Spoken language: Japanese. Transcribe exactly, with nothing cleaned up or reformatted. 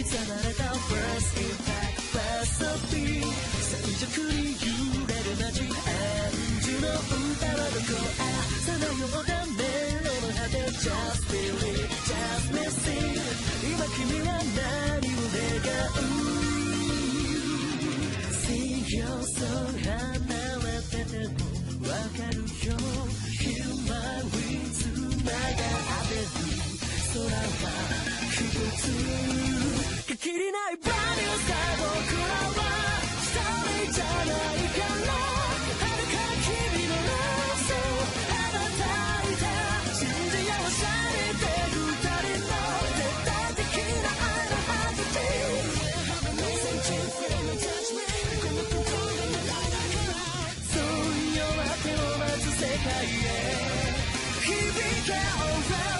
刻まれた First Impact Philosophy 最弱に揺れる街演じの歌はどこへさまようだ迷路の果て Just believe, just missing 今君は何を願う See your soul 離れててもわかるよ Heal my wings 繋がってる空は一つ限りない Brand new star 僕らは一人じゃないから遥か君の Love Soul 羽ばたいた信じ合わされて二人の絶対的な愛のはずで Messaging from the judgment この心の中からそう夜明けを待つ世界へ響け Alright